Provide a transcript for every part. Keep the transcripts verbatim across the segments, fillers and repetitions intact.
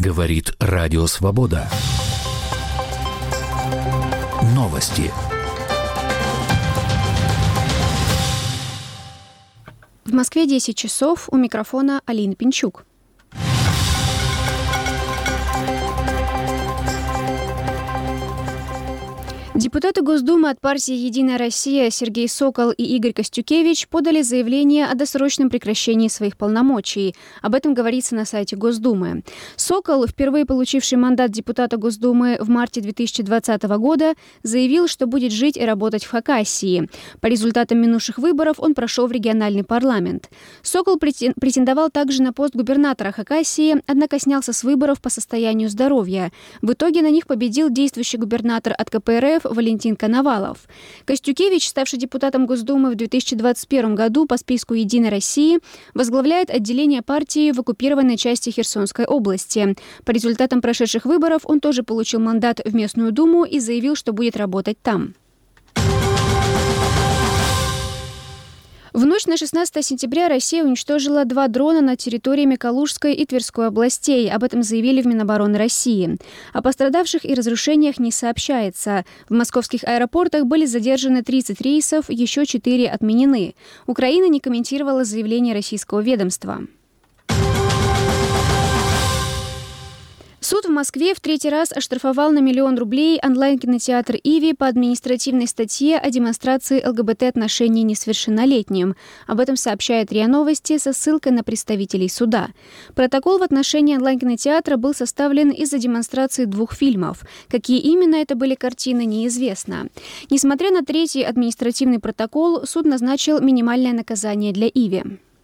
Говорит Радио Свобода. Новости. В Москве десять часов, у микрофона Алина Пинчук. Депутаты Госдумы от партии «Единая Россия» Сергей Сокол и Игорь Костюкевич подали заявление о досрочном прекращении своих полномочий. Об этом говорится на сайте Госдумы. Сокол, впервые получивший мандат депутата Госдумы в марте две тысячи двадцатого года, заявил, что будет жить и работать в Хакасии. По результатам минувших выборов он прошел в региональный парламент. Сокол претендовал также на пост губернатора Хакасии, однако снялся с выборов по состоянию здоровья. В итоге на них победил действующий губернатор от ка пэ эр эф Валентин Коновалов. Костюкевич, ставший депутатом Госдумы в две тысячи двадцать первом году по списку «Единой России», возглавляет отделение партии в оккупированной части Херсонской области. По результатам прошедших выборов он тоже получил мандат в местную думу и заявил, что будет работать там. В ночь на шестнадцатое сентября Россия уничтожила два дрона на территории Калужской и Тверской областей. Об этом заявили в Минобороны России. О пострадавших и разрушениях не сообщается. В московских аэропортах были задержаны тридцать рейсов, еще четыре отменены. Украина не комментировала заявление российского ведомства. Суд в Москве в третий раз оштрафовал на миллион рублей онлайн-кинотеатр «Иви» по административной статье о демонстрации эл гэ бэ тэ-отношений несовершеннолетним. Об этом сообщает РИА Новости со ссылкой на представителей суда. Протокол в отношении онлайн-кинотеатра был составлен из-за демонстрации двух фильмов. Какие именно это были картины, неизвестно. Несмотря на третий административный протокол, суд назначил минимальное наказание для «Иви».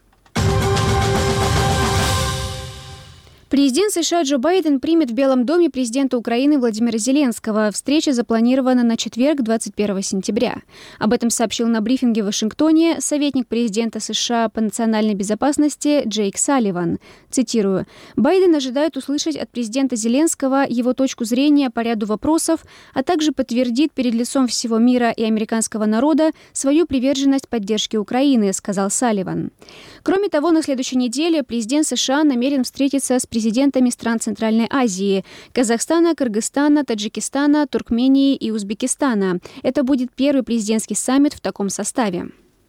Президент США Джо Байден примет в Белом доме президента Украины Владимира Зеленского. Встреча запланирована на четверг, двадцать первого сентября. Об этом сообщил на брифинге в Вашингтоне советник президента США по национальной безопасности Джейк Салливан. Цитирую: «Байден ожидает услышать от президента Зеленского его точку зрения по ряду вопросов, а также подтвердит перед лицом всего мира и американского народа свою приверженность поддержке Украины», сказал Салливан. Кроме того, на следующей неделе президент США намерен встретиться с президентами стран Центральной Азии – Казахстана, Кыргызстана, Таджикистана, Туркмении и Узбекистана. Это будет первый президентский саммит в таком составе.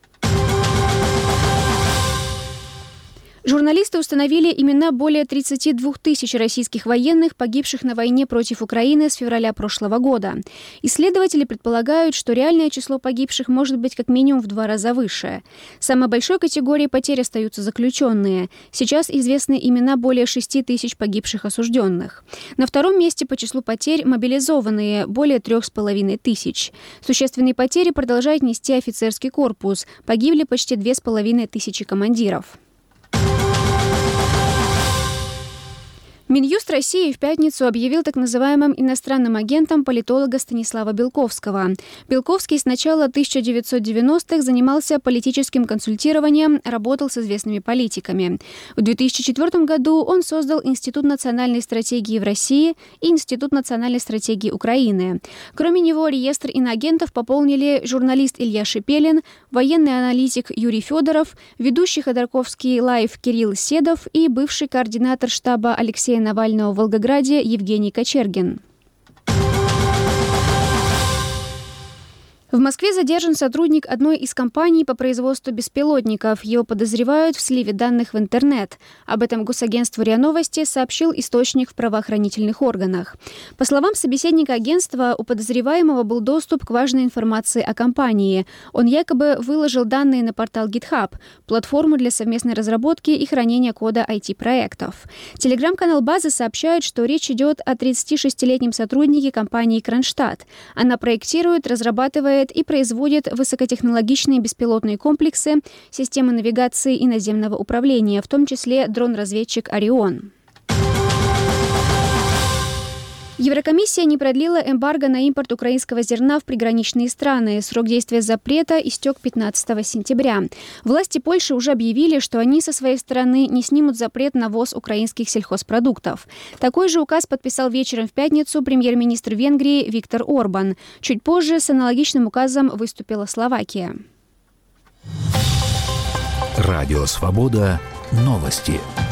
Журналисты установили имена более тридцати двух тысяч российских военных, погибших на войне против Украины с февраля прошлого года. Исследователи предполагают, что реальное число погибших может быть как минимум в два раза выше. Самой большой категорией потерь остаются заключенные. Сейчас известны имена более шести тысяч погибших осужденных. На втором месте по числу потерь мобилизованные – более трех с половиной тысяч. Существенные потери продолжает нести офицерский корпус. Погибли почти две с половиной тысячи командиров. Минюст России в пятницу объявил так называемым иностранным агентом политолога Станислава Белковского. Белковский с начала тысяча девятьсот девяностых занимался политическим консультированием, работал с известными политиками. В две тысячи четвёртом году он создал Институт национальной стратегии в России и Институт национальной стратегии Украины. Кроме него реестр иноагентов пополнили журналист Илья Шепелин, военный аналитик Юрий Федоров, ведущий Ходорковский лайв Кирилл Седов и бывший координатор штаба Алексея Навального в Волгограде Евгений Кочергин. В Москве задержан сотрудник одной из компаний по производству беспилотников. Его подозревают в сливе данных в интернет. Об этом Госагентству РИА Новости сообщил источник в правоохранительных органах. По словам собеседника агентства, у подозреваемого был доступ к важной информации о компании. Он якобы выложил данные на портал GitHub, платформу для совместной разработки и хранения кода ай ти-проектов. Телеграм-канал «База» сообщает, что речь идет о тридцатишестилетнем сотруднике компании «Кронштадт». Она проектирует, разрабатывает и производит высокотехнологичные беспилотные комплексы, системы навигации и наземного управления, в том числе дрон-разведчик «Орион». Еврокомиссия не продлила эмбарго на импорт украинского зерна в приграничные страны. Срок действия запрета истек пятнадцатого сентября. Власти Польши уже объявили, что они со своей стороны не снимут запрет на ввоз украинских сельхозпродуктов. Такой же указ подписал вечером в пятницу премьер-министр Венгрии Виктор Орбан. Чуть позже с аналогичным указом выступила Словакия. Радио «Свобода». Новости.